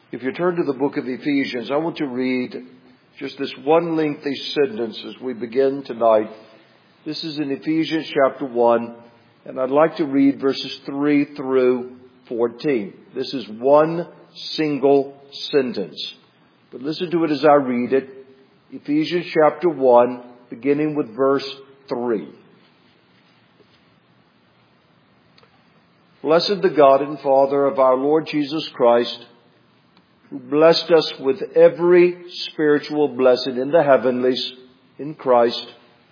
If you turn to the book of Ephesians, I want to read just this one lengthy sentence as we begin tonight. This is in Ephesians chapter 1, and I'd like to read verses 3 through 14. This is one single sentence. But listen to it as I read it. Ephesians chapter 1, beginning with verse 3. Blessed the God and Father of our Lord Jesus Christ, who blessed us with every spiritual blessing in the heavenlies in Christ,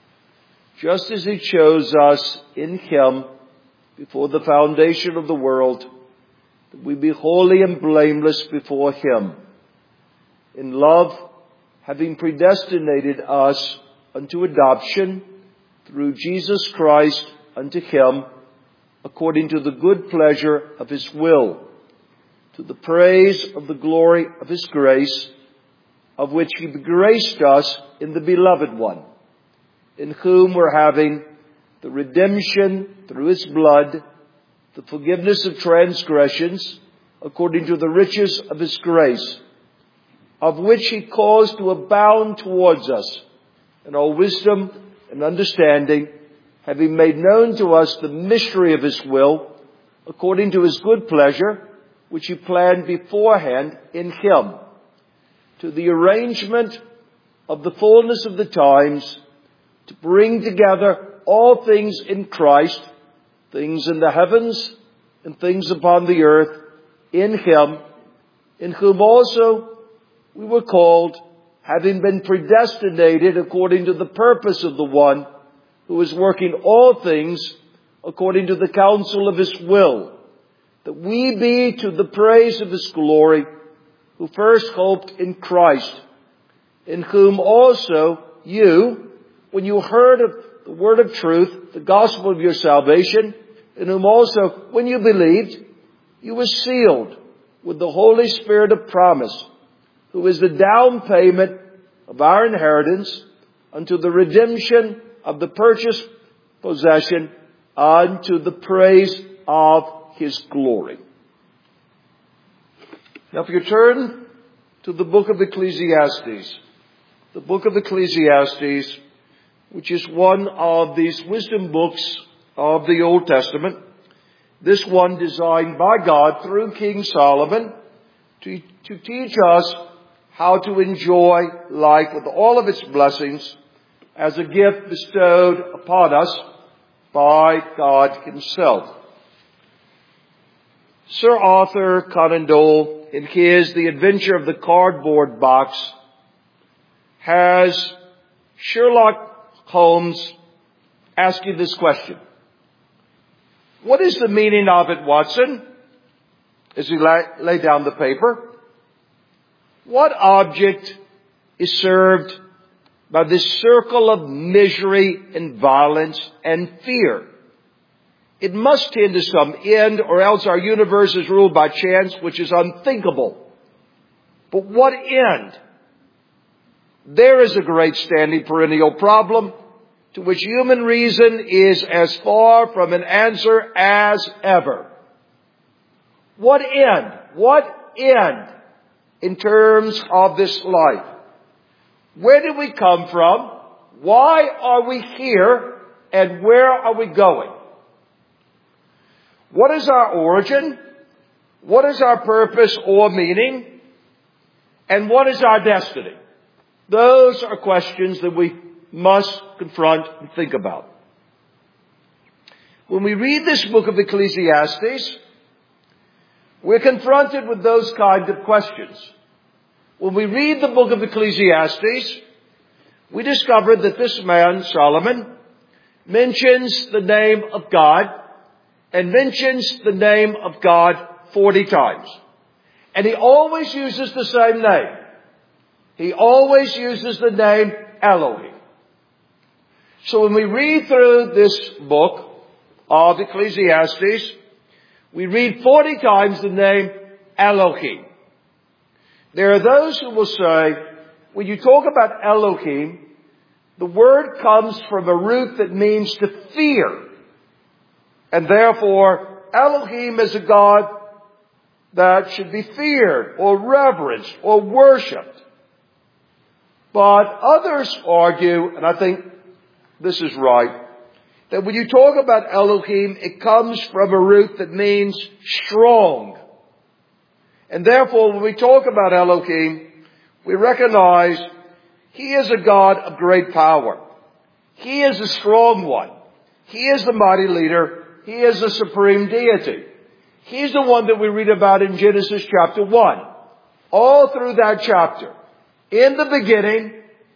just as He chose us in Him before the foundation of the world, that we be holy and blameless before Him. In love, having predestinated us unto adoption through Jesus Christ unto Him, according to the good pleasure of His will, to the praise of the glory of His grace, of which He graced us in the Beloved One, in whom we're having the redemption through His blood, the forgiveness of transgressions, according to the riches of His grace, of which He caused to abound towards us in all wisdom and understanding, having made known to us the mystery of His will, according to His good pleasure, which He planned beforehand in Him, to the arrangement of the fullness of the times, to bring together all things in Christ, things in the heavens and things upon the earth, in Him, in whom also we were called, having been predestinated according to the purpose of the one who is working all things according to the counsel of His will, that we be to the praise of His glory, who first hoped in Christ, in whom also you, when you heard of the word of truth, the gospel of your salvation, in whom also, when you believed, you were sealed with the Holy Spirit of promise, who is the down payment of our inheritance unto the redemption of the purchased possession, unto the praise of His glory. Now if you turn to the book of Ecclesiastes, the book of Ecclesiastes, which is one of these wisdom books of the Old Testament, this one designed by God through King Solomon to teach us how to enjoy life with all of its blessings as a gift bestowed upon us by God Himself. Sir Arthur Conan Doyle, in his The Adventure of the Cardboard Box, has Sherlock Holmes asking this question. What is the meaning of it, Watson? As he lay down the paper. What object is served by this circle of misery and violence and fear? It must tend to some end, or else our universe is ruled by chance, which is unthinkable. But what end? There is a great standing perennial problem to which human reason is as far from an answer as ever. What end? What end in terms of this life? Where did we come from? Why are we here? And where are we going? What is our origin? What is our purpose or meaning? And what is our destiny? Those are questions that we must confront and think about. When we read this book of Ecclesiastes, we're confronted with those kind of questions. When we read the book of Ecclesiastes, we discover that this man, Solomon, mentions the name of God, and mentions the name of God 40 times. And he always uses the same name. He always uses the name Elohim. So when we read through this book of Ecclesiastes, we read 40 times the name Elohim. There are those who will say, when you talk about Elohim, the word comes from a root that means to fear. And therefore, Elohim is a God that should be feared or reverenced or worshipped. But others argue, and I think this is right, that when you talk about Elohim, it comes from a root that means strong. And therefore, when we talk about Elohim, we recognize He is a God of great power. He is the strong one. He is the mighty leader. He is the supreme deity. He's the one that we read about in Genesis chapter 1. All through that chapter. In the beginning,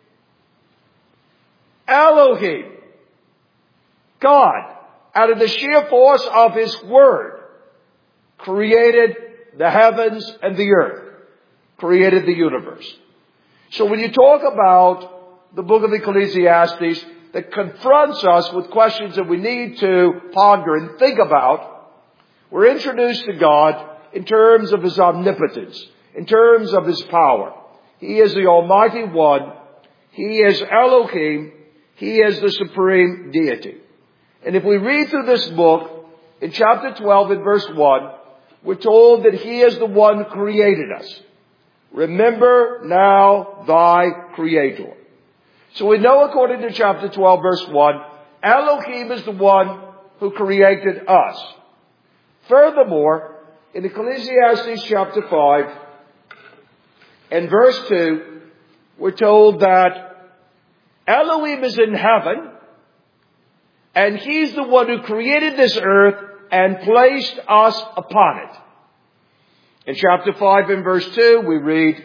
Elohim, God, out of the sheer force of His Word, created the heavens and the earth, created the universe. So when you talk about the book of Ecclesiastes that confronts us with questions that we need to ponder and think about, we're introduced to God in terms of His omnipotence, in terms of His power. He is the Almighty One. He is Elohim. He is the supreme deity. And if we read through this book, in chapter 12 and verse 1, we're told that He is the one who created us. Remember now thy Creator. So we know according to chapter 12 verse 1, Elohim is the one who created us. Furthermore, in Ecclesiastes chapter 5 and verse 2, we're told that Elohim is in heaven, and He's the one who created this earth and placed us upon it. In chapter 5 and verse 2, we read,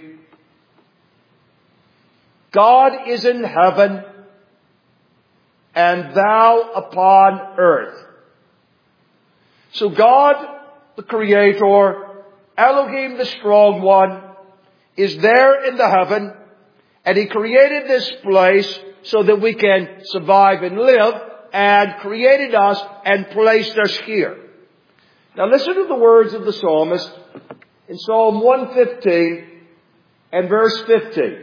God is in heaven, and thou upon earth. So God, the Creator, Elohim, the strong one, is there in the heaven, and He created this place so that we can survive and live, and created us and placed us here. Now listen to the words of the psalmist in Psalm 115 and verse 15.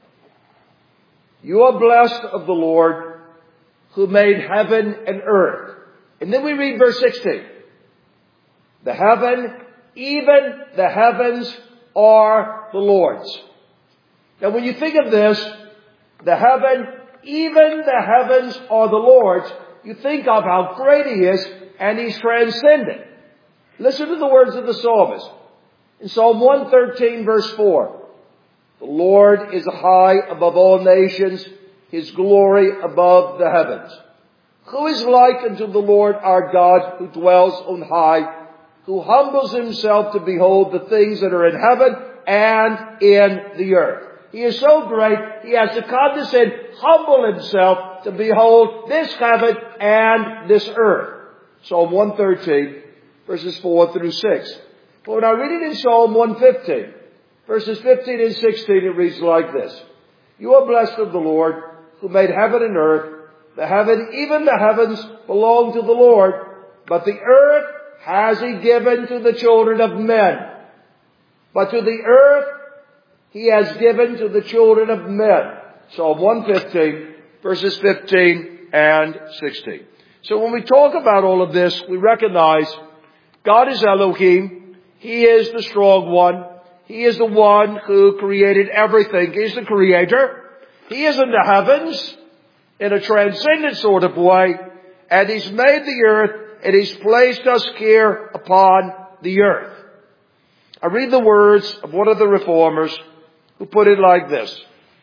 You are blessed of the Lord who made heaven and earth. And then we read verse 16. The heaven, even the heavens are the Lord's. Now when you think of this, the heaven, even the heavens are the Lord's, you think of how great He is, and He's transcendent. Listen to the words of the psalmist. In Psalm 113 verse 4. The Lord is high above all nations, His glory above the heavens. Who is like unto the Lord our God, who dwells on high, who humbles Himself to behold the things that are in heaven and in the earth. He is so great, He has to condescend, humble Himself to behold this heaven and this earth. Psalm 113, verses 4 through 6. But when I read it in Psalm 115, verses 15 and 16, it reads like this. You are blessed of the Lord, who made heaven and earth. The heaven, even the heavens, belong to the Lord, but the earth has He given to the children of men. But to the earth He has given to the children of men. Psalm 115, verses 15 and 16. So when we talk about all of this, we recognize God is Elohim. He is the strong one. He is the one who created everything. He's the creator. He is in the heavens in a transcendent sort of way. And He's made the earth, and He's placed us here upon the earth. I read the words of one of the reformers who put it like this.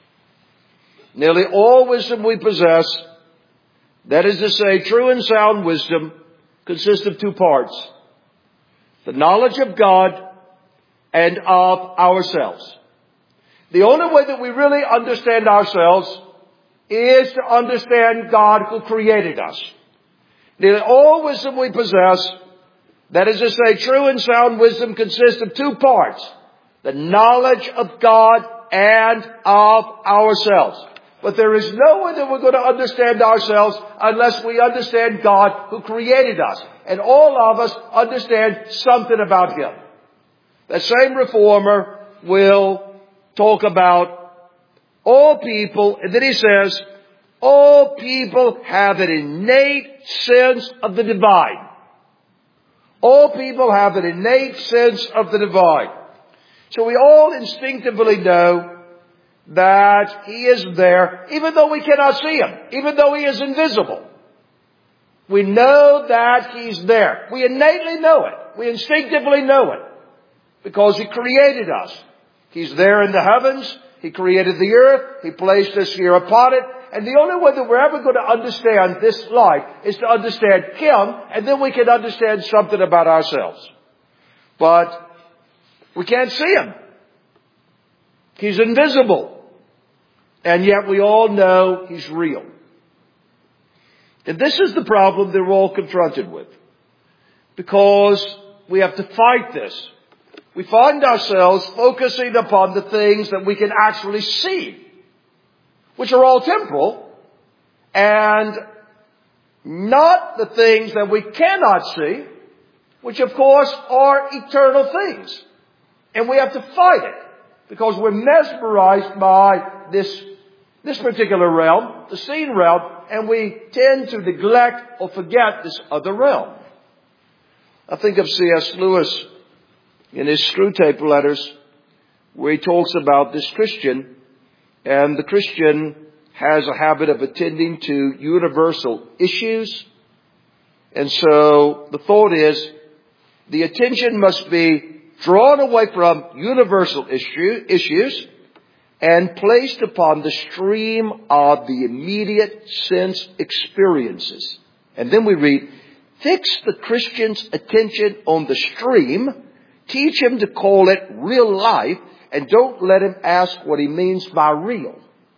Nearly all wisdom we possess, that is to say, true and sound wisdom, consists of two parts. The knowledge of God and of ourselves. The only way that we really understand ourselves is to understand God who created us. Nearly all wisdom we possess, that is to say, true and sound wisdom, consists of two parts. The knowledge of God and of ourselves. But there is no way that we're going to understand ourselves unless we understand God who created us. And all of us understand something about Him. That same reformer will talk about all people, and then he says, all people have an innate sense of the divine. All people have an innate sense of the divine. So we all instinctively know that He is there, even though we cannot see Him, even though He is invisible. We know that He's there. We innately know it. We instinctively know it. Because He created us. He's there in the heavens. He created the earth. He placed us here upon it. And the only way that we're ever going to understand this life is to understand Him, and then we can understand something about ourselves. But we can't see Him. He's invisible. And yet we all know He's real. And this is the problem that we're all confronted with. Because we have to fight this. We find ourselves focusing upon the things that we can actually see, which are all temporal, and not the things that we cannot see, which of course are eternal things. And we have to fight it, because we're mesmerized by this particular realm, the seen realm, and we tend to neglect or forget this other realm. I think of C.S. Lewis in his Screwtape Letters, where he talks about this Christian, and the Christian has a habit of attending to universal issues. And so the thought is, the attention must be drawn away from universal issues and placed upon the stream of the immediate sense experiences. And then we read, fix the Christian's attention on the stream, teach him to call it real life, and don't let him ask what he means by real.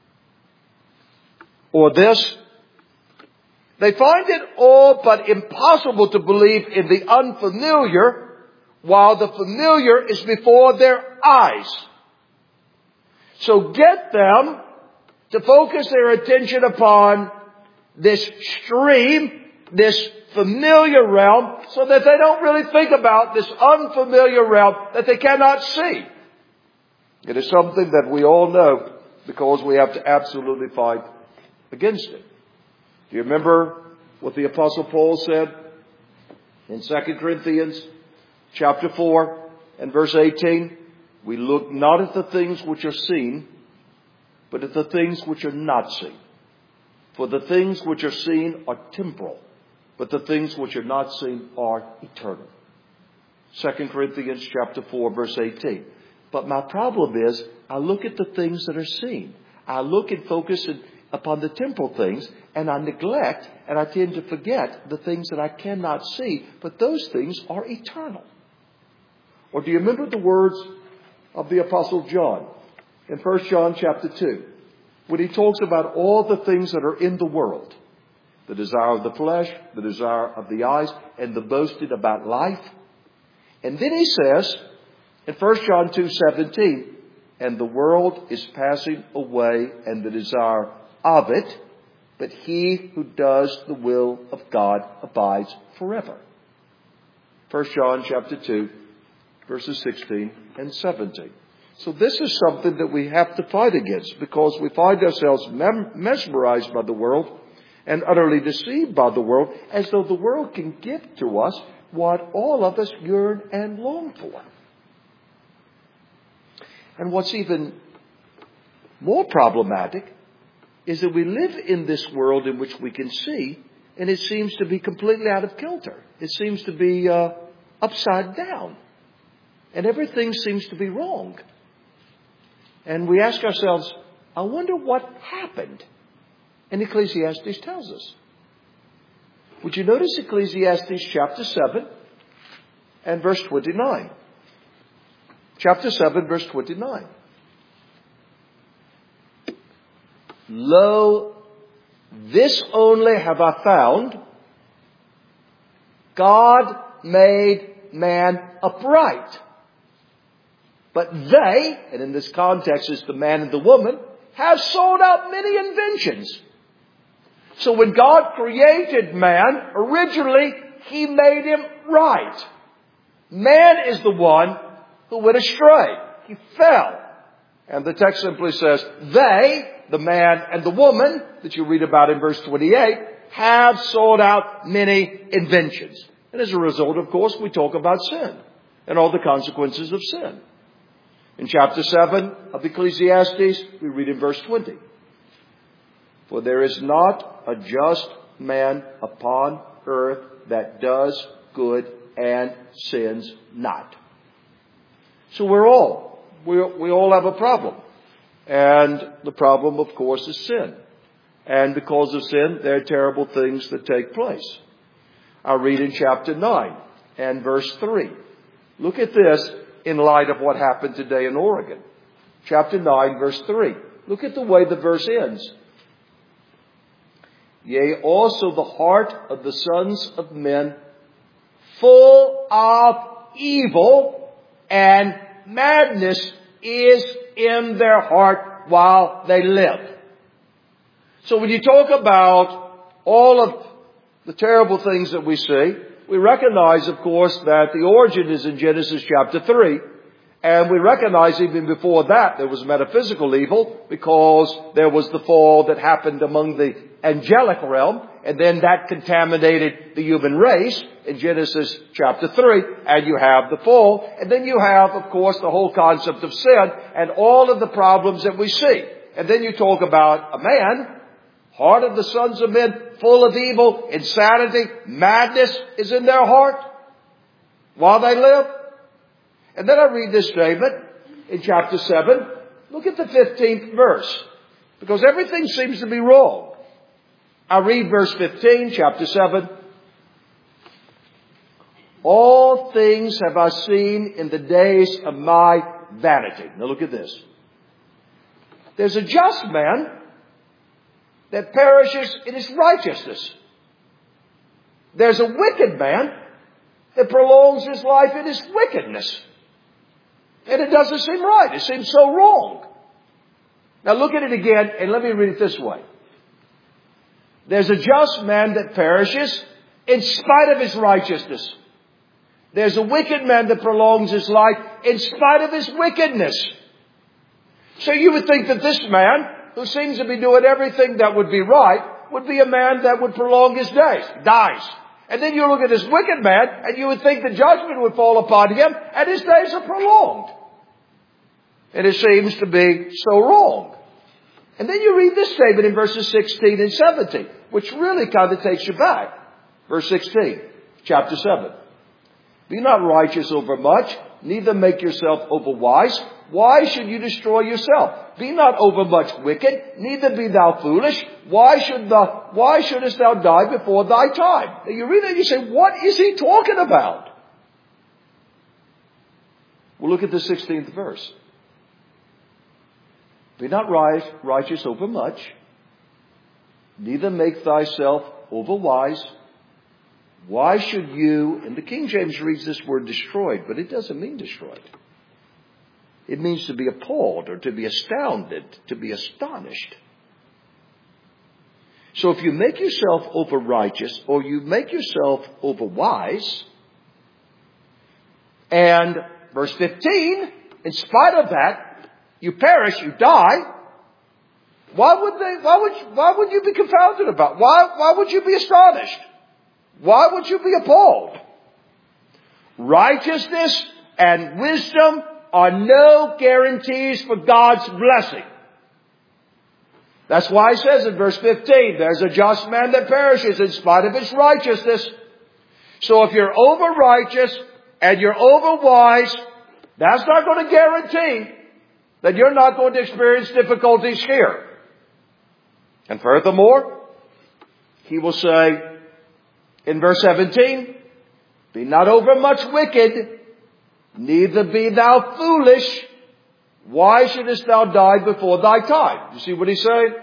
Or this, they find it all but impossible to believe in the unfamiliar while the familiar is before their eyes. So get them to focus their attention upon this stream, this familiar realm, so that they don't really think about this unfamiliar realm that they cannot see. It is something that we all know, because we have to absolutely fight against it. Do you remember what the Apostle Paul said in 2 Corinthians chapter 4 and verse 18? We look not at the things which are seen, but at the things which are not seen. For the things which are seen are temporal, but the things which are not seen are eternal. 2 Corinthians chapter 4 verse 18. But my problem is, I look at the things that are seen. I look and focus upon the temporal things, and I neglect and I tend to forget the things that I cannot see, but those things are eternal. Or do you remember the words of the Apostle John in 1 John chapter 2, when he talks about all the things that are in the world? The desire of the flesh, the desire of the eyes, and the boasting about life. And then he says in 1 John 2:17, and the world is passing away and the desire of it, but he who does the will of God abides forever. 1 John chapter 2, verses 16 and 17. So this is something that we have to fight against, because we find ourselves mesmerized by the world and utterly deceived by the world, as though the world can give to us what all of us yearn and long for. And what's even more problematic is that we live in this world in which we can see, and it seems to be completely out of kilter. It seems to be upside down. And everything seems to be wrong. And we ask ourselves, I wonder what happened. And Ecclesiastes tells us. Would you notice Ecclesiastes chapter 7 and verse 29? Chapter 7, verse 29. Lo, this only have I found, God made man upright. But they, and in this context is the man and the woman, have sought out many inventions. So when God created man, originally He made him right. Man is the one who went astray. He fell. And the text simply says, they, the man and the woman, that you read about in verse 28, have sought out many inventions. And as a result, of course, we talk about sin and all the consequences of sin. In chapter 7 of Ecclesiastes, we read in verse 20, "For there is not a just man upon earth that does good and sins not." So we all have a problem. And the problem, of course, is sin. And because of sin, there are terrible things that take place. I'll read in chapter 9 and verse 3. Look at this in light of what happened today in Oregon. Chapter 9, verse 3. Look at the way the verse ends. "Yea, also the heart of the sons of men, full of evil, and madness is in their heart while they live." So when you talk about all of the terrible things that we see, we recognize, of course, that the origin is in Genesis chapter 3. And we recognize even before that there was metaphysical evil, because there was the fall that happened among the angelic realm, and then that contaminated the human race in Genesis chapter 3, and you have the fall. And then you have, of course, the whole concept of sin and all of the problems that we see. And then you talk about a man, heart of the sons of men, full of evil, insanity, madness is in their heart while they live. And then I read this statement in chapter 7. Look at the 15th verse, because everything seems to be wrong. I read verse 15, chapter 7. "All things have I seen in the days of my vanity." Now look at this. There's a just man that perishes in his righteousness. There's a wicked man that prolongs his life in his wickedness. And it doesn't seem right. It seems so wrong. Now look at it again, and let me read it this way. There's a just man that perishes in spite of his righteousness. There's a wicked man that prolongs his life in spite of his wickedness. So you would think that this man, who seems to be doing everything that would be right, would be a man that would prolong his days, dies. And then you look at this wicked man, and you would think the judgment would fall upon him, and his days are prolonged. And it seems to be so wrong. And then you read this statement in verses 16 and 17, which really kind of takes you back. Verse 16, chapter 7. "Be not righteous over much, neither make yourself over wise. Why should you destroy yourself? Be not over much wicked, neither be thou foolish. Why shouldest thou die before thy time?" Now you read that and you say, what is he talking about? Well, look at the 16th verse. "Be not righteous over much, neither make thyself over wise. Why should you," and the King James reads this word destroyed, but it doesn't mean destroyed. It means to be appalled or to be astounded, to be astonished. So if you make yourself over righteous or you make yourself over wise, and verse 15, in spite of that, you perish, you die, why would you be confounded about? Why would you be astonished? Why would you be appalled? Righteousness and wisdom are no guarantees for God's blessing. That's why he says in verse 15, "There's a just man that perishes in spite of his righteousness." So if you're over righteous and you're over wise, that's not going to guarantee that you're not going to experience difficulties here. And furthermore, he will say in verse 17, "Be not over much wicked, neither be thou foolish. Why shouldest thou die before thy time?" You see what he's saying?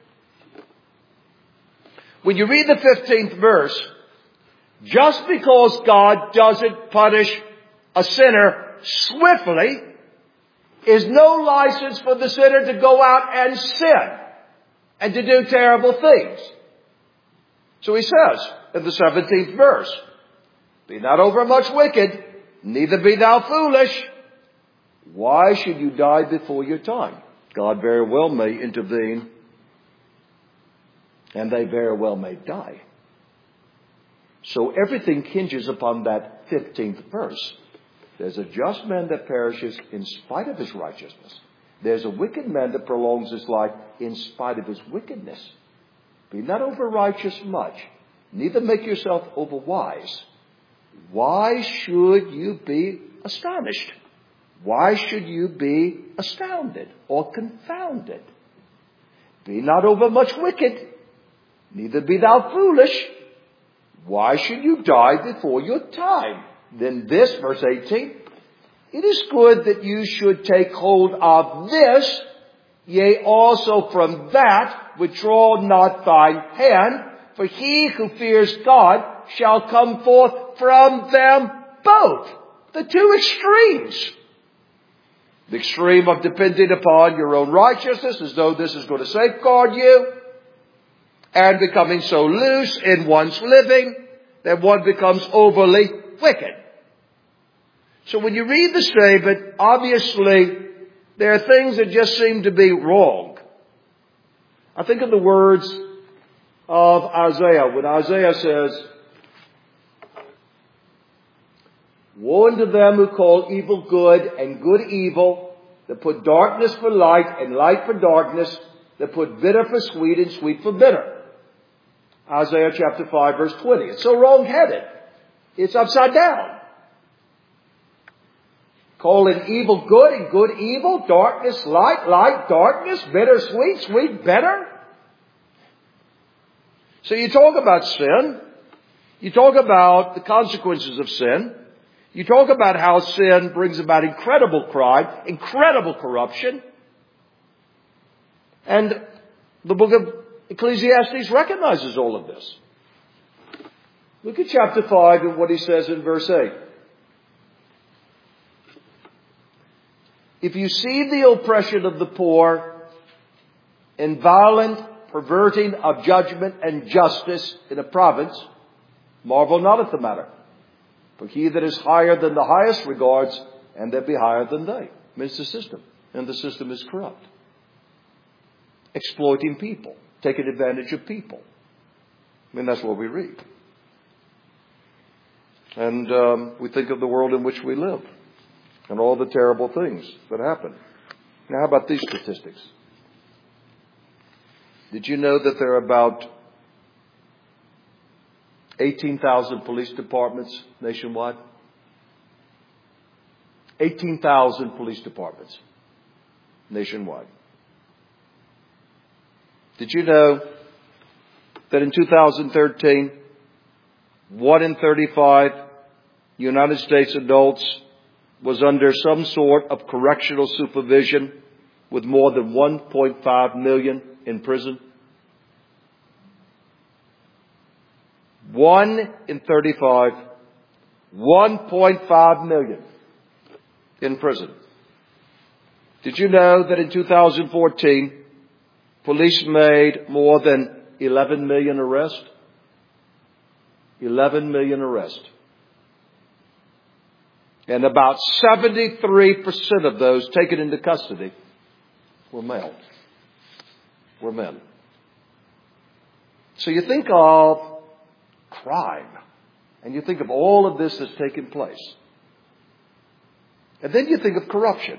When you read the 15th verse, just because God doesn't punish a sinner swiftly is no license for the sinner to go out and sin and to do terrible things. So he says in the 17th verse, "Be not over much wicked, neither be thou foolish. Why should you die before your time?" God very well may intervene, and they very well may die. So everything hinges upon that 15th verse. There's a just man that perishes in spite of his righteousness. There's a wicked man that prolongs his life in spite of his wickedness. Be not over righteous much, neither make yourself over wise. Why should you be astonished? Why should you be astounded or confounded? Be not over much wicked, neither be thou foolish. Why should you die before your time? Then this, verse 18, it is good that you should take hold of this, yea, also from that withdraw not thine hand, for he who fears God shall come forth from them both. The two extremes. The extreme of depending upon your own righteousness as though this is going to safeguard you, and becoming so loose in one's living that one becomes overly wicked. So when you read the statement, obviously there are things that just seem to be wrong. I think of the words of Isaiah when Isaiah says, woe unto them who call evil good and good evil, that put darkness for light and light for darkness, that put bitter for sweet and sweet for bitter. Isaiah chapter 5 verse 20. It's so wrong-headed. It's upside down. Calling evil good and good evil, darkness light, light darkness, bitter sweet, sweet bitter. So you talk about sin. You talk about the consequences of sin. You talk about how sin brings about incredible crime, incredible corruption. And the book of Ecclesiastes recognizes all of this. Look at chapter 5 and what he says in verse 8. If you see the oppression of the poor and violent perverting of judgment and justice in a province, marvel not at the matter. For he that is higher than the highest regards, and that be higher than they. I mean, it's the system. And the system is corrupt. Exploiting people. Taking advantage of people. I mean, that's what we read. And we think of the world in which we live. And all the terrible things that happen. Now, how about these statistics? Did you know that there are about 18,000 police departments nationwide? 18,000 police departments nationwide. Did you know that in 2013, 1 in 35 United States adults was under some sort of correctional supervision with more than 1.5 million in prison? 1 in 35, 1.5 million in prison. Did you know that in 2014, police made more than 11 million arrests? 11 million arrests. And about 73% of those taken into custody were male. Were men. So you think of crime. And you think of all of this that's taken place. And then you think of corruption.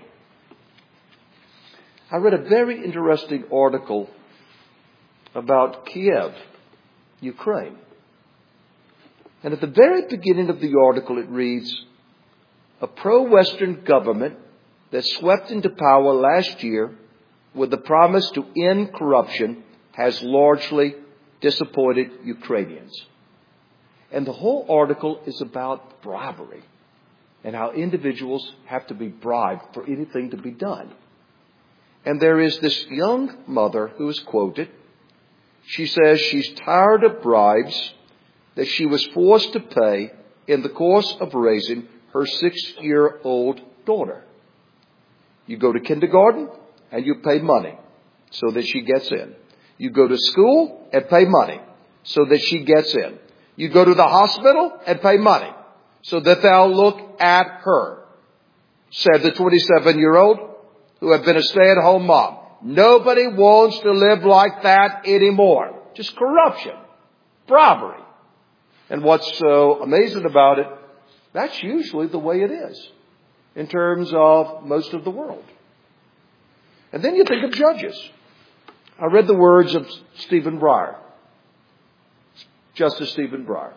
I read a very interesting article about Kiev, Ukraine. And at the very beginning of the article it reads, a pro-Western government that swept into power last year with the promise to end corruption has largely disappointed Ukrainians. And the whole article is about bribery and how individuals have to be bribed for anything to be done. And there is this young mother who is quoted. She says she's tired of bribes that she was forced to pay in the course of raising her 6-year-old daughter. You go to kindergarten and you pay money so that she gets in. You go to school and pay money so that she gets in. You go to the hospital and pay money so that they'll look at her, said the 27-year-old who had been a stay-at-home mom. Nobody wants to live like that anymore. Just corruption, bribery. And what's so amazing about it, that's usually the way it is in terms of most of the world. And then you think of judges. I read the words of Stephen Breyer, Justice Stephen Breyer.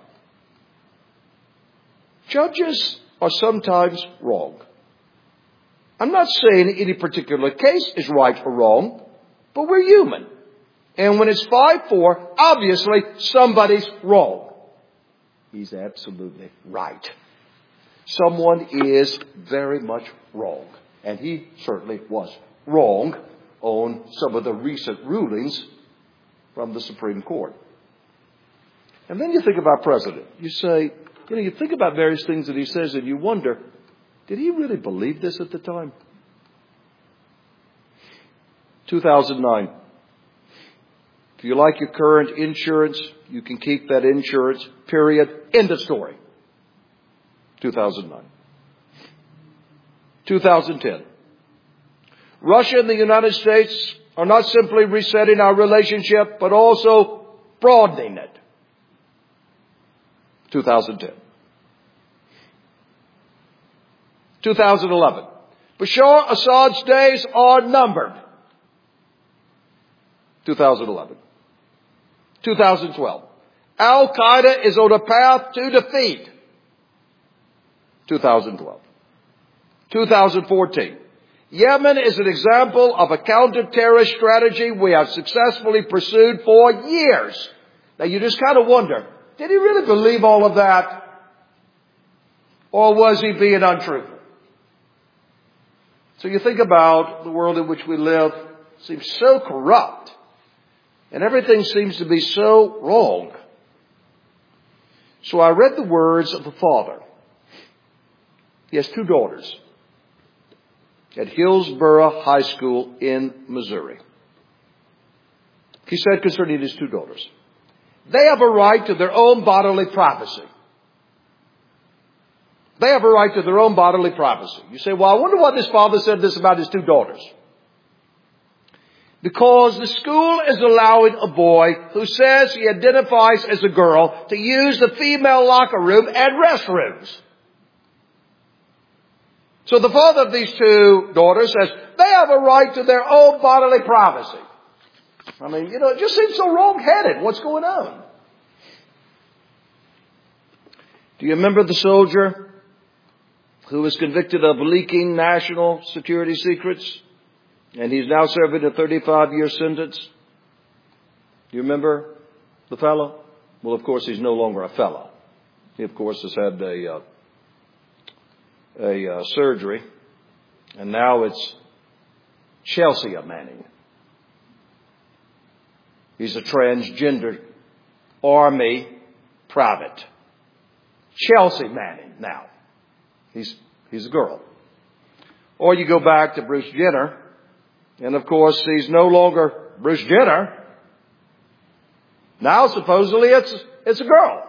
Judges are sometimes wrong. I'm not saying any particular case is right or wrong, but we're human. And when it's 5-4, obviously somebody's wrong. He's absolutely right. Someone is very much wrong. And he certainly was wrong on some of the recent rulings from the Supreme Court. And then you think about President. You say, you think about various things that he says and you wonder, did he really believe this at the time? 2009. If you like your current insurance, you can keep that insurance, period. End of story. 2009. 2010. Russia and the United States are not simply resetting our relationship, but also broadening it. 2010. 2011. Bashar Assad's days are numbered. 2011. 2012. Al-Qaeda is on a path to defeat. 2012. 2014. Yemen is an example of a counter-terrorist strategy we have successfully pursued for years. Now you just kind of wonder, did he really believe all of that? Or was he being untruthful? So you think about the world in which we live, it seems so corrupt. And everything seems to be so wrong. So I read the words of the father. He has 2 daughters at Hillsborough High School in Missouri. He said concerning his 2 daughters, they have a right to their own bodily privacy. They have a right to their own bodily privacy. You say, well, I wonder why this father said this about his 2 daughters. Because the school is allowing a boy who says he identifies as a girl to use the female locker room and restrooms. So the father of these 2 daughters says they have a right to their own bodily privacy. I mean, it just seems so wrong-headed. What's going on? Do you remember the soldier who was convicted of leaking national security secrets? And he's now serving a 35-year sentence. Do you remember the fellow? Well, of course, he's no longer a fellow. He, of course, has had a surgery. And now it's Chelsea Manning. He's a transgender Army private. Chelsea Manning now. He's a girl. Or you go back to Bruce Jenner. And of course, he's no longer Bruce Jenner. Now, supposedly, it's a girl.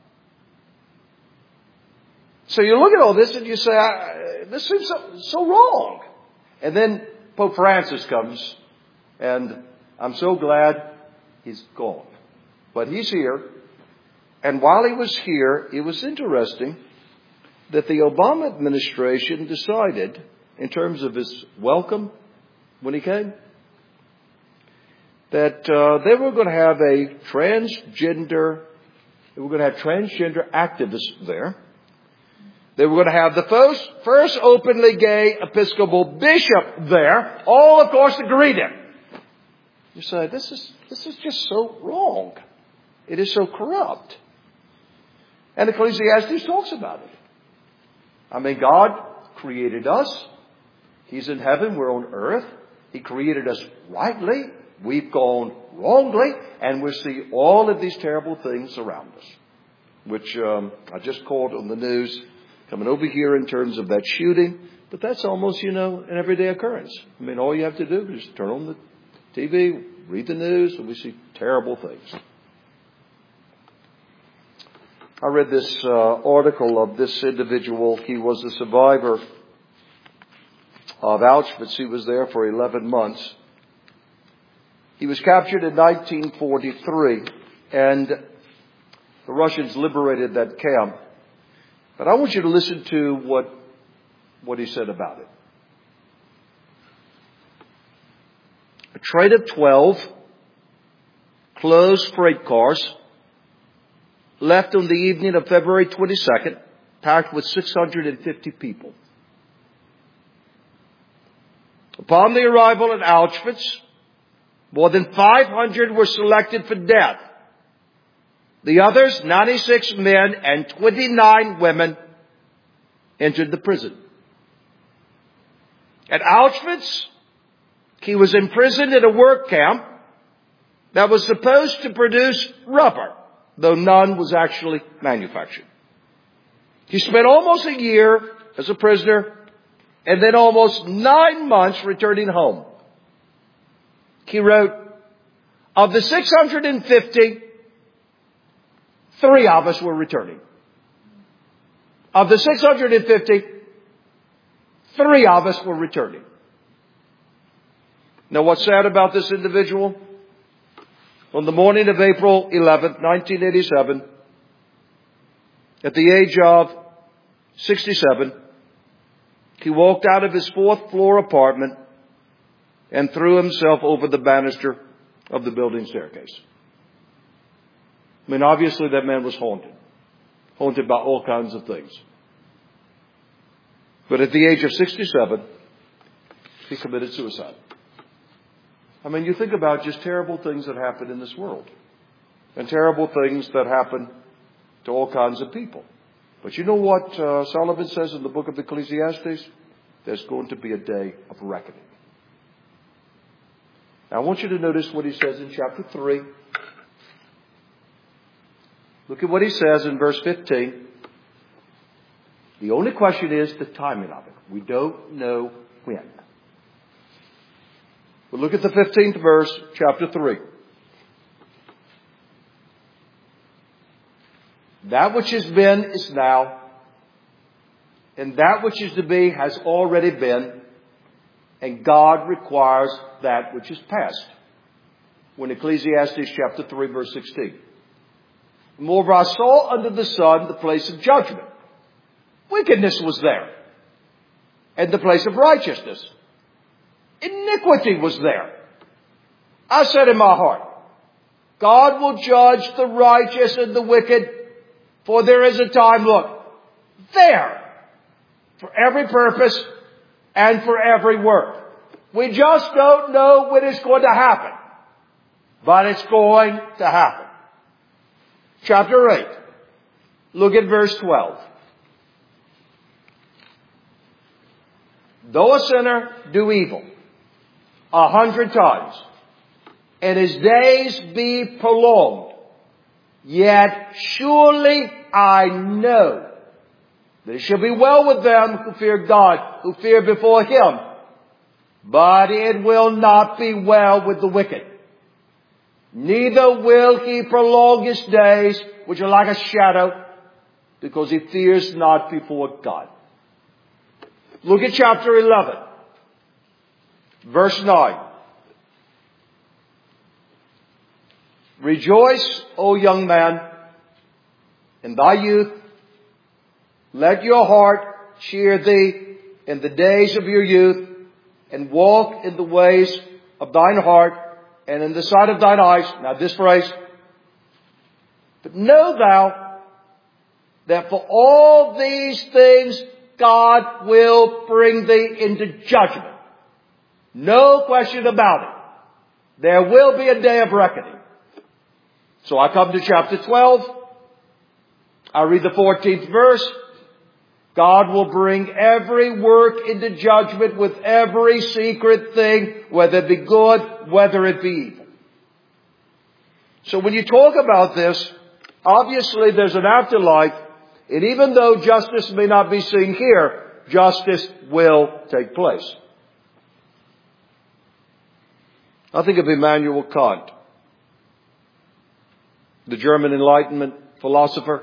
So you look at all this and you say, this seems so wrong. And then Pope Francis comes, and I'm so glad he's gone. But he's here. And while he was here, it was interesting that the Obama administration decided, in terms of his welcome, when he came, that they were going to have transgender activists there. They were going to have the first openly gay Episcopal bishop there. All, of course, agreed him. You say, this is just so wrong. It is so corrupt. And Ecclesiastes talks about it. I mean, God created us. He's in heaven. We're on earth. He created us rightly. We've gone wrongly. And we see all of these terrible things around us, which I just called on the news coming over here in terms of that shooting. But that's almost, an everyday occurrence. I mean, all you have to do is turn on the TV, read the news, and we see terrible things. I read this article of this individual. He was a survivor of Auschwitz. He was there for 11 months. He was captured in 1943, and The Russians liberated that camp. But I want you to listen to what he said about it. A train of 12 closed freight cars left on the evening of February 22nd, packed with 650 people. Upon the arrival at Auschwitz, more than 500 were selected for death. The others, 96 men and 29 women, entered the prison. At Auschwitz, he was imprisoned in a work camp that was supposed to produce rubber, though none was actually manufactured. He spent almost a year as a prisoner and then almost 9 months returning home. He wrote, of the 650, 3 of us were returning. Of the 650, 3 of us were returning. Now what's sad about this individual? On the morning of April 11th, 1987, at the age of 67, he walked out of his 4th floor apartment and threw himself over the banister of the building staircase. I mean, obviously that man was haunted by all kinds of things. But at the age of 67, he committed suicide. I mean, you think about just terrible things that happen in this world. And terrible things that happen to all kinds of people. But you know what Solomon says in the book of Ecclesiastes? There's going to be a day of reckoning. Now I want you to notice what he says in chapter 3. Look at what he says in verse 15. The only question is the timing of it. We don't know when. But look at the 15th verse, chapter 3. That which has been is now, and that which is to be has already been, and God requires that which is past. When Ecclesiastes chapter 3 verse 16. Moreover, I saw under the sun the place of judgment. Wickedness was there. And the place of righteousness. Iniquity was there. I said in my heart, God will judge the righteous and the wicked, for there is a time, look, there, for every purpose and for every work. We just don't know when it's going to happen, but it's going to happen. Chapter 8. Look at verse 12. Though a sinner do evil 100 times, and his days be prolonged, yet surely I know that it shall be well with them who fear God, who fear before Him. But it will not be well with the wicked. Neither will he prolong his days, which are like a shadow, because he fears not before God. Look at chapter 11, verse 9. Rejoice, O young man, in thy youth. Let your heart cheer thee in the days of your youth, and walk in the ways of thine heart, and in the sight of thine eyes. Now this phrase. But know thou that for all these things God will bring thee into judgment. No question about it. There will be a day of reckoning. So I come to chapter 12. I read the 14th verse. God will bring every work into judgment with every secret thing, whether it be good, whether it be evil. So when you talk about this, obviously there's an afterlife, and even though justice may not be seen here, justice will take place. I think of Immanuel Kant, the German Enlightenment philosopher.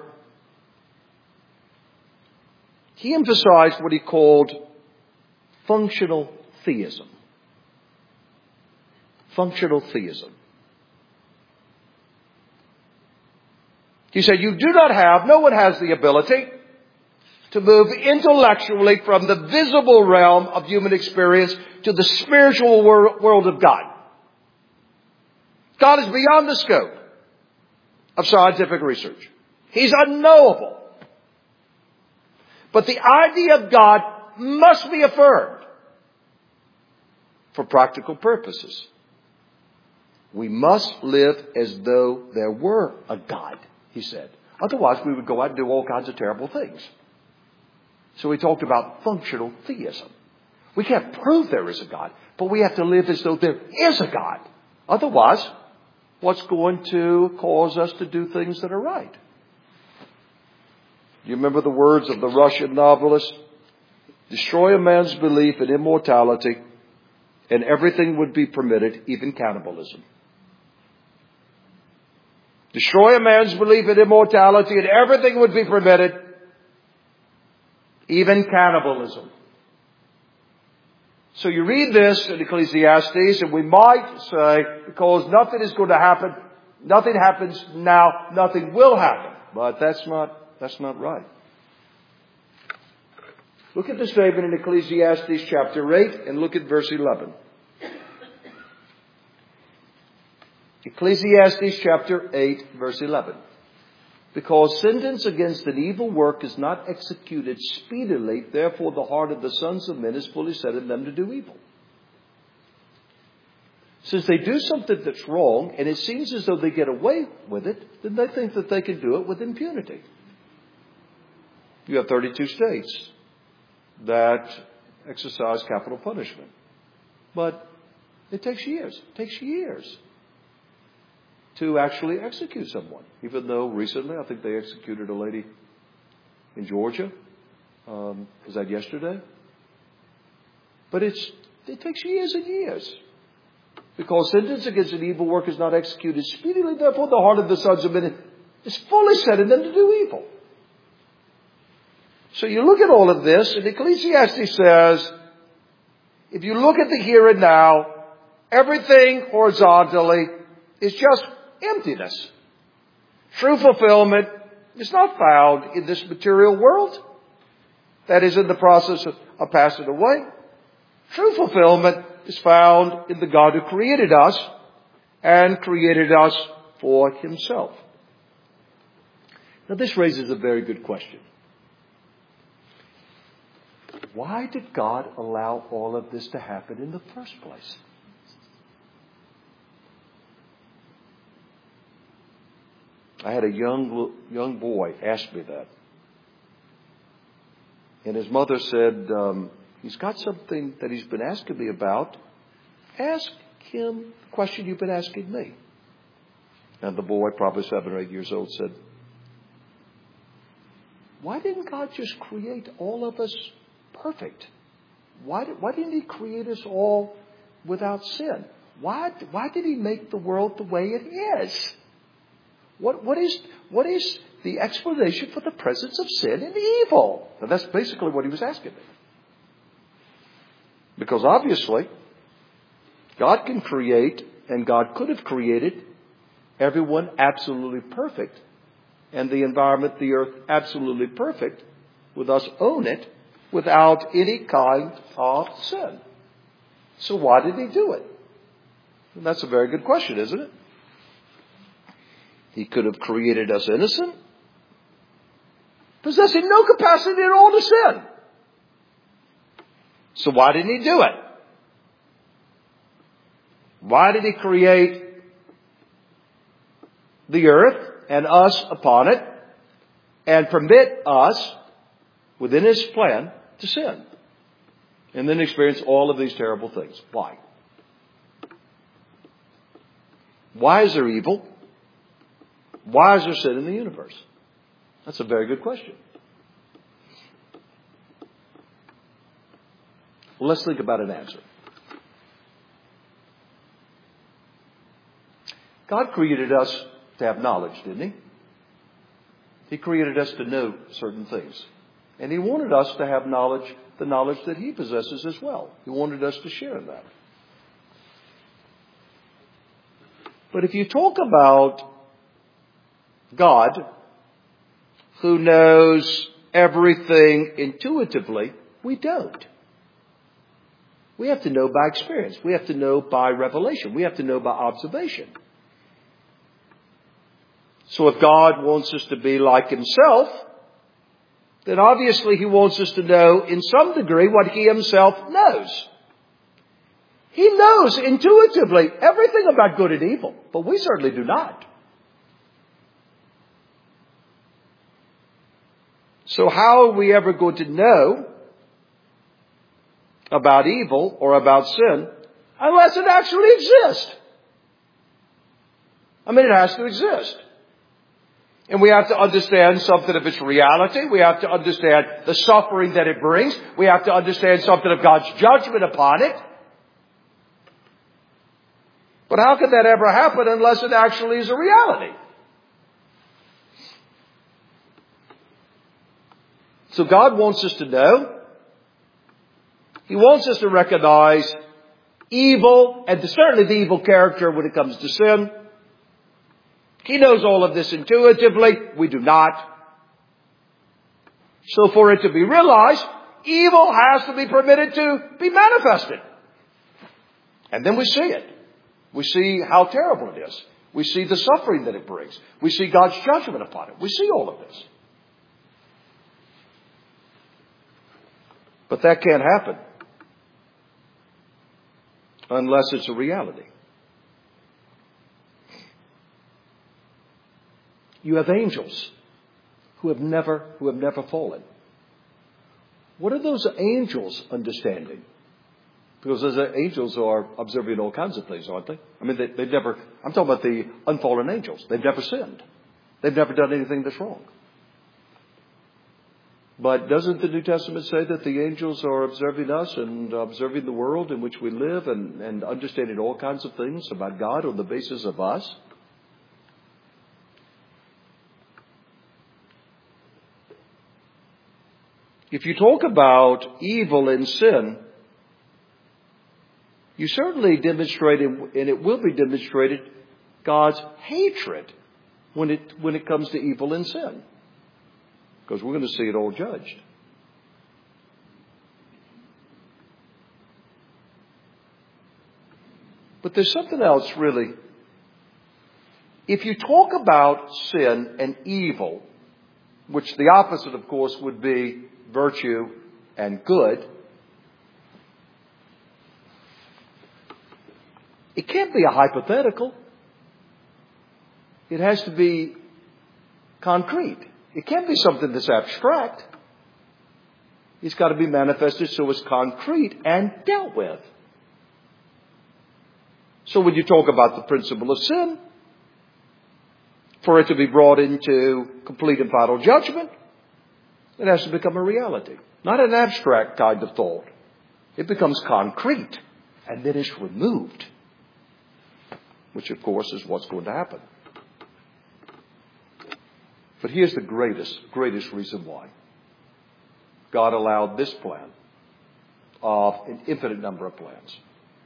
He emphasized what he called functional theism. Functional theism. He said, no one has the ability to move intellectually from the visible realm of human experience to the spiritual world of God. God is beyond the scope of scientific research. He's unknowable. But the idea of God must be affirmed for practical purposes. We must live as though there were a God, he said. Otherwise, we would go out and do all kinds of terrible things. So he talked about functional theism. We can't prove there is a God, but we have to live as though there is a God. Otherwise, what's going to cause us to do things that are right? Do you remember the words of the Russian novelist? Destroy a man's belief in immortality and everything would be permitted, even cannibalism. Destroy a man's belief in immortality and everything would be permitted, even cannibalism. So you read this in Ecclesiastes and we might say, because nothing is going to happen, nothing happens now, nothing will happen. But that's not right. Look at the statement in Ecclesiastes chapter 8 and look at verse 11. Ecclesiastes chapter 8 verse 11. Because sentence against an evil work is not executed speedily, therefore the heart of the sons of men is fully set in them to do evil. Since they do something that's wrong, and it seems as though they get away with it, then they think that they can do it with impunity. You have 32 states that exercise capital punishment. But it takes years. It takes years to actually execute someone. Even though recently, I think they executed a lady in Georgia. Was that yesterday? But it takes years and years. Because sentence against an evil work is not executed speedily, therefore the heart of the sons of men is fully set in them to do evil. So you look at all of this, and Ecclesiastes says, if you look at the here and now, everything horizontally is just emptiness. True fulfillment is not found in this material world that is in the process of passing away. True fulfillment is found in the God who created us and created us for himself. Now this raises a very good question. Why did God allow all of this to happen in the first place? I had a young boy ask me that. And his mother said, he's got something that he's been asking me about. Ask him the question you've been asking me. And the boy, probably 7 or 8 years old, said, why didn't God just create all of us perfect? Why didn't he create us all without sin? Why did he make the world the way it is? What is the explanation for the presence of sin and evil? And that's basically what he was asking me. Because obviously, God can create, and God could have created everyone absolutely perfect, and the environment, the earth, absolutely perfect, with us own it, without any kind of sin. So why did he do it? And that's a very good question, isn't it? He could have created us innocent, possessing no capacity at all to sin. So why didn't he do it? Why did he create the earth and us upon it and permit us within his plan to sin and then experience all of these terrible things? Why? Why is there evil? Why is there sin in the universe? That's a very good question. Well, let's think about an answer. God created us to have knowledge, didn't he? He created us to know certain things. And he wanted us to have knowledge, the knowledge that he possesses as well. He wanted us to share in that. But if you talk about God who knows everything intuitively. We don't. We have to know by experience. We have to know by revelation. We have to know by observation. So if God wants us to be like Himself, then obviously He wants us to know in some degree what He Himself knows. He knows intuitively everything about good and evil, but we certainly do not. So how are we ever going to know about evil or about sin unless it actually exists? I mean, it has to exist. And we have to understand something of its reality. We have to understand the suffering that it brings. We have to understand something of God's judgment upon it. But how could that ever happen unless it actually is a reality? So God wants us to know. He wants us to recognize evil, and certainly the evil character when it comes to sin. He knows all of this intuitively. We do not. So for it to be realized, evil has to be permitted to be manifested. And then we see it. We see how terrible it is. We see the suffering that it brings. We see God's judgment upon it. We see all of this. But that can't happen unless it's a reality. You have angels who have never fallen. What are those angels understanding? Because those angels are observing all kinds of things, aren't they? I mean, they've never, I'm talking about the unfallen angels. They've never sinned. They've never done anything that's wrong. But doesn't the New Testament say that the angels are observing us and observing the world in which we live and understanding all kinds of things about God on the basis of us? If you talk about evil and sin, you certainly demonstrate, and it will be demonstrated, God's hatred when it comes to evil and sin. Because we're going to see it all judged. But there's something else really. If you talk about sin and evil, which the opposite, of course, would be virtue and good, it can't be a hypothetical. It has to be concrete. It can't be something that's abstract. It's got to be manifested so it's concrete and dealt with. So when you talk about the principle of sin, for it to be brought into complete and final judgment, it has to become a reality. Not an abstract kind of thought. It becomes concrete and then it's removed. Which of course is what's going to happen. But here's the greatest reason why God allowed this plan of an infinite number of plans.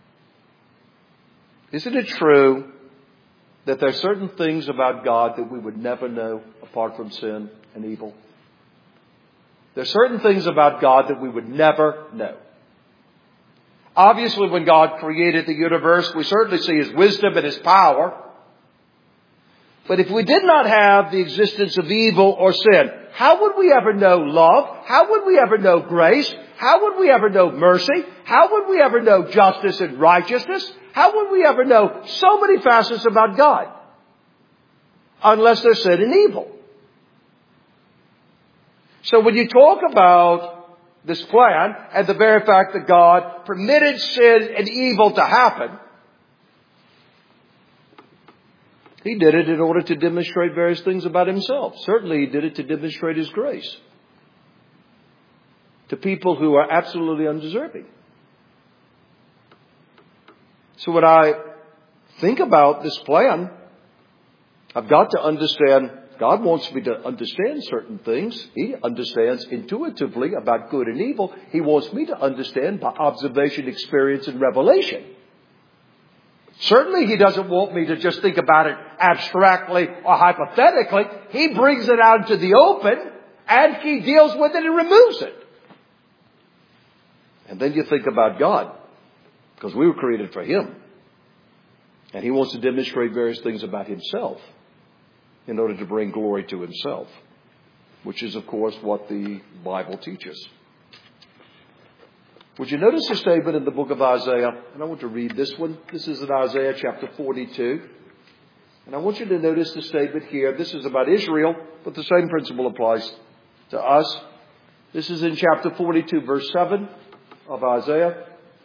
Isn't it true that there are certain things about God that we would never know apart from sin and evil? There are certain things about God that we would never know. Obviously, when God created the universe, we certainly see His wisdom and His power. But if we did not have the existence of evil or sin, how would we ever know love? How would we ever know grace? How would we ever know mercy? How would we ever know justice and righteousness? How would we ever know so many facets about God? Unless there's sin and evil. So when you talk about this plan and the very fact that God permitted sin and evil to happen, He did it in order to demonstrate various things about Himself. Certainly He did it to demonstrate His grace to people who are absolutely undeserving. So when I think about this plan, I've got to understand, God wants me to understand certain things. He understands intuitively about good and evil. He wants me to understand by observation, experience, and revelation. Certainly He doesn't want me to just think about it abstractly or hypothetically. He brings it out into the open and He deals with it and removes it. And then you think about God, because we were created for Him. And He wants to demonstrate various things about Himself in order to bring glory to Himself, which is, of course, what the Bible teaches. Would you notice a statement in the book of Isaiah? And I want to read this one. This is in Isaiah chapter 42. And I want you to notice the statement here. This is about Israel, but the same principle applies to us. This is in chapter 42, verse 7 of Isaiah.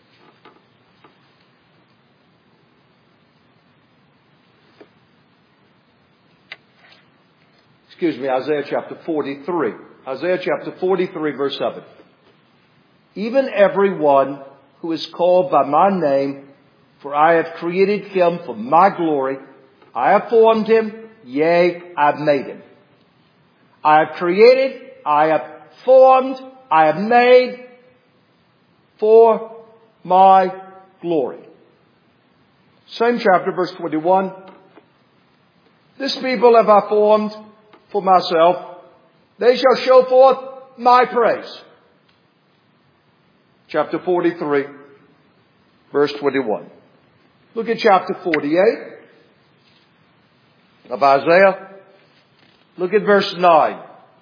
Isaiah chapter 43. Isaiah chapter 43, verse 7. Even everyone who is called by my name, for I have created him for my glory. I have formed him, yea, I have made him. I have created, I have formed, I have made for my glory. Same chapter, verse 21. This people have I formed for myself. They shall show forth my praise. Chapter 43, verse 21. Look at chapter 48 of Isaiah. Look at verse 9.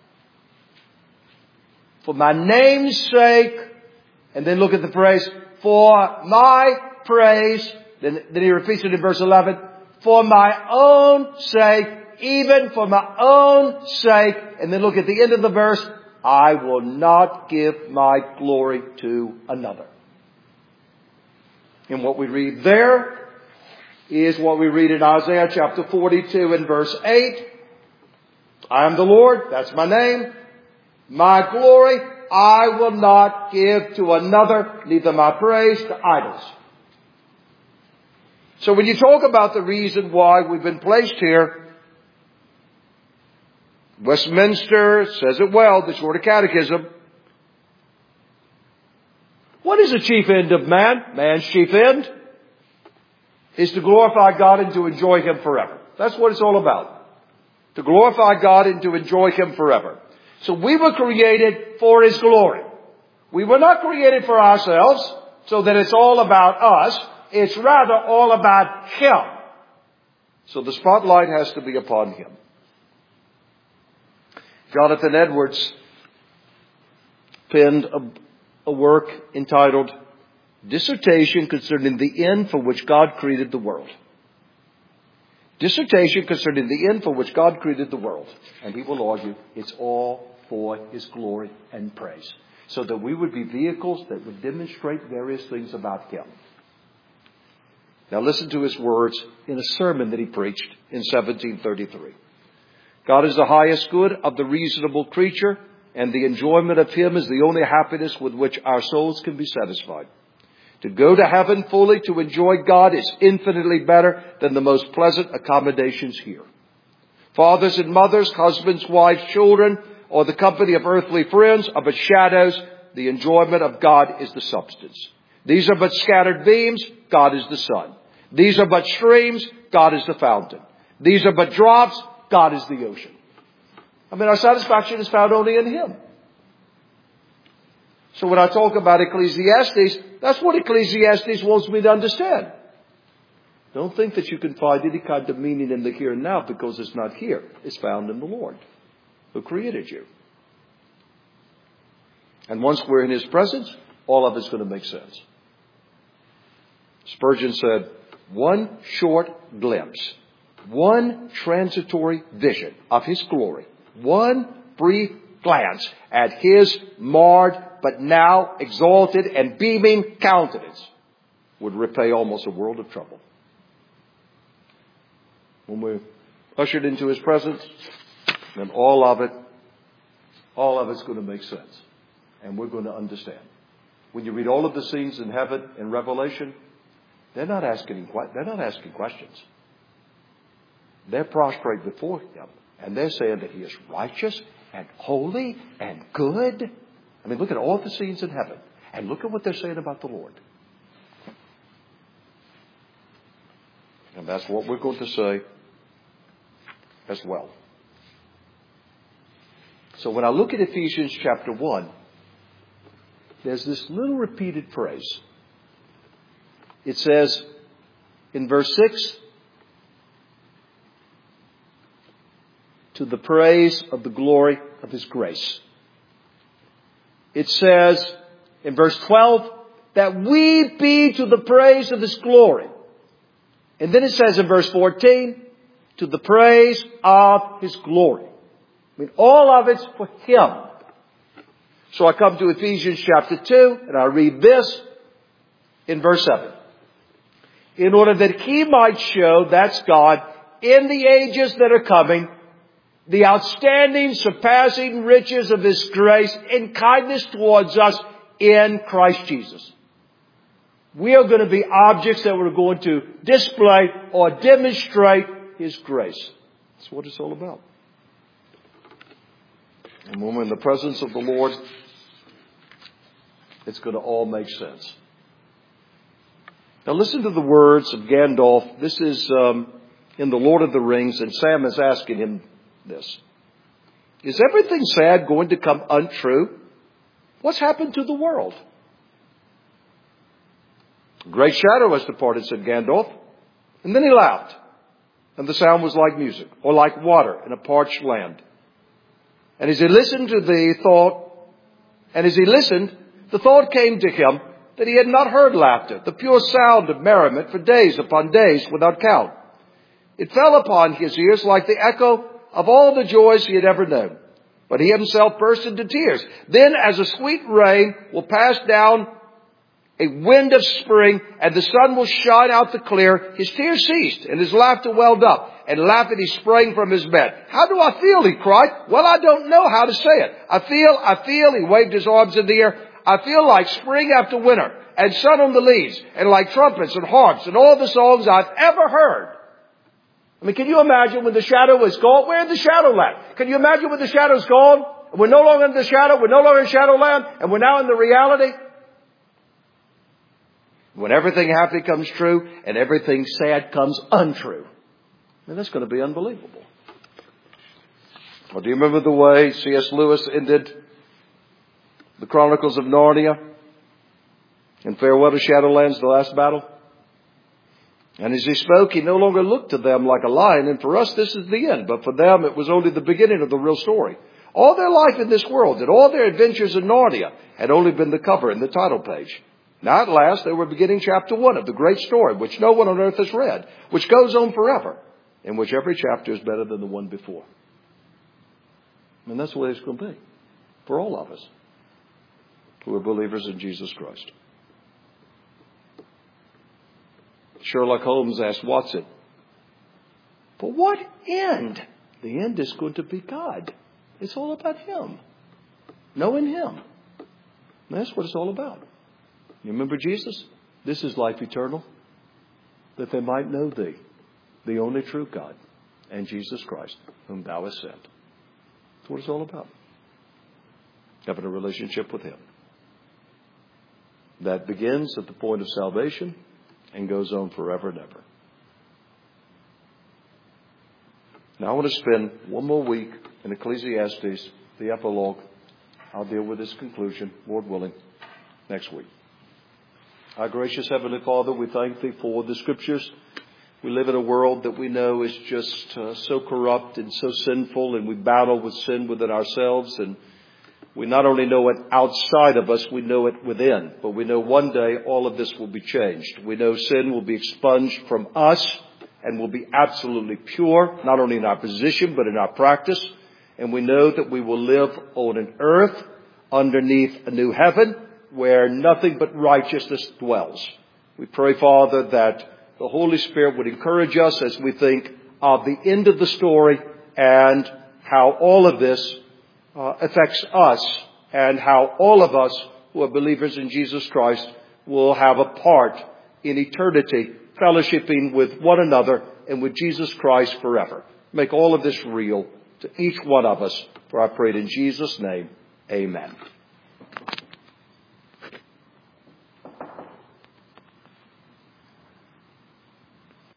For my name's sake, and then look at the phrase, for my praise. Then he repeats it in verse 11. For my own sake, even for my own sake. And then look at the end of the verse. I will not give my glory to another. And what we read there is what we read in Isaiah chapter 42 and verse 8. I am the Lord, that's my name. My glory I will not give to another, neither my praise to idols. So when you talk about the reason why we've been placed here, Westminster says it well, the Shorter Catechism. What is the chief end of man? Man's chief end is to glorify God and to enjoy Him forever. That's what it's all about. To glorify God and to enjoy Him forever. So we were created for His glory. We were not created for ourselves so that it's all about us. It's rather all about Him. So the spotlight has to be upon Him. Jonathan Edwards penned a work entitled Dissertation Concerning the End for Which God Created the World. Dissertation concerning the end for which God created the world. And he will argue it's all for His glory and praise. So that we would be vehicles that would demonstrate various things about Him. Now listen to his words in a sermon that he preached in 1733. God is the highest good of the reasonable creature, and the enjoyment of Him is the only happiness with which our souls can be satisfied. To go to heaven fully to enjoy God is infinitely better than the most pleasant accommodations here. Fathers and mothers, husbands, wives, children, or the company of earthly friends are but shadows. The enjoyment of God is the substance. These are but scattered beams. God is the sun. These are but streams. God is the fountain. These are but drops. God is the ocean. I mean, our satisfaction is found only in Him. So when I talk about Ecclesiastes, that's what Ecclesiastes wants me to understand. Don't think that you can find any kind of meaning in the here and now because it's not here. It's found in the Lord who created you. And once we're in His presence, all of it's going to make sense. Spurgeon said, one short glimpse, one transitory vision of His glory, one brief glance at His marred but now exalted and beaming countenance would repay almost a world of trouble. When we're ushered into His presence, then all of it's going to make sense. And we're going to understand. When you read all of the scenes in heaven in Revelation, they're not asking questions. They're prostrate before Him. And they're saying that He is righteous and holy and good. I mean, look at all the scenes in heaven. And look at what they're saying about the Lord. And that's what we're going to say as well. So when I look at Ephesians chapter 1, there's this little repeated phrase. It says in verse 6, to the praise of the glory of His grace. It says in verse 12, that we be to the praise of His glory. And then it says in verse 14, to the praise of His glory. I mean, all of it's for Him. So I come to Ephesians chapter 2, and I read this in verse 7. In order that He might show, that's God, in the ages that are coming, the outstanding, surpassing riches of His grace and kindness towards us in Christ Jesus. We are going to be objects that we're going to display or demonstrate His grace. That's what it's all about. And when we're in the presence of the Lord, it's going to all make sense. Now listen to the words of Gandalf. This is in The Lord of the Rings, and Sam is asking him this. Is everything sad going to come untrue? What's happened to the world? A great shadow has departed, said Gandalf. And then he laughed. And the sound was like music, or like water in a parched land. And as he listened, the thought came to him that he had not heard laughter, the pure sound of merriment for days upon days without count. It fell upon his ears like the echo of all the joys he had ever known. But he himself burst into tears. Then, as a sweet rain will pass down a wind of spring, and the sun will shine out the clear, his tears ceased, and his laughter welled up. And laughing, he sprang from his bed. How do I feel? He cried. Well, I don't know how to say it. I feel, he waved his arms in the air. I feel like spring after winter, and sun on the leaves, and like trumpets and harps, and all the songs I've ever heard. I mean, can you imagine when the shadow is gone? Where did the shadow land? Can you imagine when the shadow's gone? We're no longer in the shadow. We're no longer in Shadowland. And we're now in the reality. When everything happy comes true and everything sad comes untrue. And that's going to be unbelievable. Well, do you remember the way C.S. Lewis ended the Chronicles of Narnia? In Farewell to Shadowlands, the last battle. And as he spoke, he no longer looked to them like a lion. And for us, this is the end. But for them, it was only the beginning of the real story. All their life in this world and all their adventures in Narnia had only been the cover and the title page. Now at last, they were beginning chapter 1 of the great story, which no one on earth has read, which goes on forever, in which every chapter is better than the one before. And that's the way it's going to be for all of us who are believers in Jesus Christ. Sherlock Holmes asked Watson, for what end? The end is going to be God. It's all about Him. Knowing Him. And that's what it's all about. You remember Jesus? This is life eternal, that they might know Thee, the only true God, and Jesus Christ, whom Thou hast sent. That's what it's all about. Having a relationship with Him. That begins at the point of salvation and goes on forever and ever. Now I want to spend one more week in Ecclesiastes, the epilogue. I'll deal with this conclusion, Lord willing, next week. Our gracious Heavenly Father, we thank Thee for the Scriptures. We live in a world that we know is just so corrupt and so sinful, and we battle with sin within ourselves. And we not only know it outside of us, we know it within. But we know one day all of this will be changed. We know sin will be expunged from us and will be absolutely pure, not only in our position, but in our practice. And we know that we will live on an earth underneath a new heaven where nothing but righteousness dwells. We pray, Father, that the Holy Spirit would encourage us as we think of the end of the story and how all of this affects us and how all of us who are believers in Jesus Christ will have a part in eternity, fellowshipping with one another and with Jesus Christ forever. Make all of this real to each one of us, for I pray it in Jesus' name. Amen.